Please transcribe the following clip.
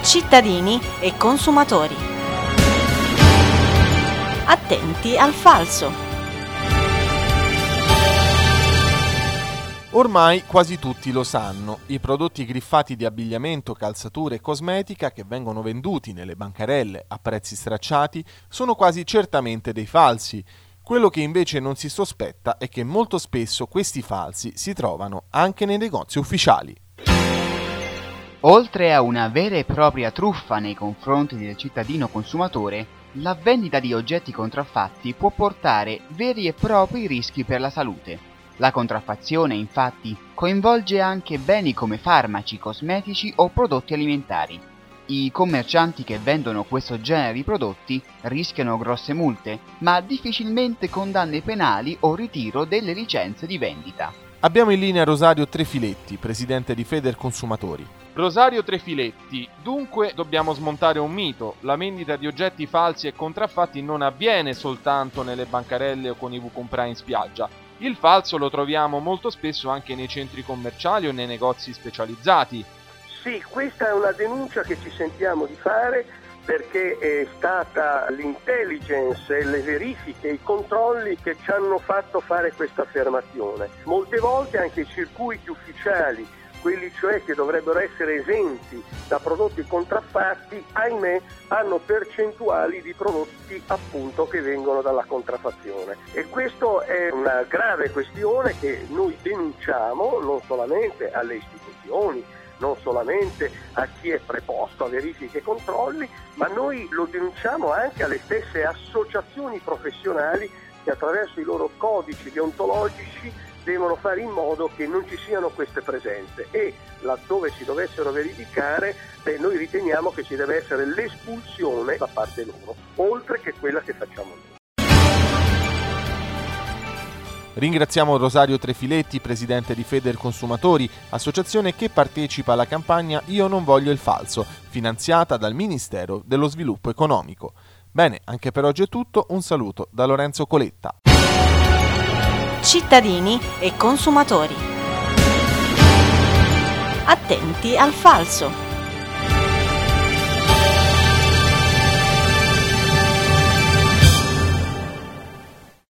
Cittadini e consumatori. Attenti al falso. Ormai quasi tutti lo sanno, i prodotti griffati di abbigliamento, calzature e cosmetica che vengono venduti nelle bancarelle a prezzi stracciati sono quasi certamente dei falsi. Quello che invece non si sospetta è che molto spesso questi falsi si trovano anche nei negozi ufficiali. Oltre a una vera e propria truffa nei confronti del cittadino consumatore, la vendita di oggetti contraffatti può portare veri e propri rischi per la salute. La contraffazione, infatti, coinvolge anche beni come farmaci, cosmetici o prodotti alimentari. I commercianti che vendono questo genere di prodotti rischiano grosse multe, ma difficilmente condanne penali o ritiro delle licenze di vendita. Abbiamo in linea Rosario Trefiletti, presidente di Federconsumatori. Rosario Trefiletti, dunque dobbiamo smontare un mito: la vendita di oggetti falsi e contraffatti non avviene soltanto nelle bancarelle o con i comprai in spiaggia. Il falso lo troviamo molto spesso anche nei centri commerciali o nei negozi specializzati. Sì, questa è una denuncia che ci sentiamo di fare perché è stata l'intelligence, le verifiche, i controlli che ci hanno fatto fare questa affermazione. Molte volte anche i circuiti ufficiali, quelli cioè che dovrebbero essere esenti da prodotti contraffatti, ahimè, hanno percentuali di prodotti appunto che vengono dalla contraffazione. E questo è una grave questione che noi denunciamo non solamente alle istituzioni, non solamente a chi è preposto a verifiche e controlli, ma noi lo denunciamo anche alle stesse associazioni professionali che attraverso i loro codici deontologici devono fare in modo che non ci siano queste presenze, e laddove si dovessero verificare, noi riteniamo che ci deve essere l'espulsione da parte loro, oltre che quella che facciamo noi. Ringraziamo Rosario Trefiletti, presidente di Federconsumatori, associazione che partecipa alla campagna Io non voglio il falso, finanziata dal Ministero dello Sviluppo Economico. Bene, anche per oggi è tutto, un saluto da Lorenzo Coletta. Cittadini e consumatori. Attenti al falso.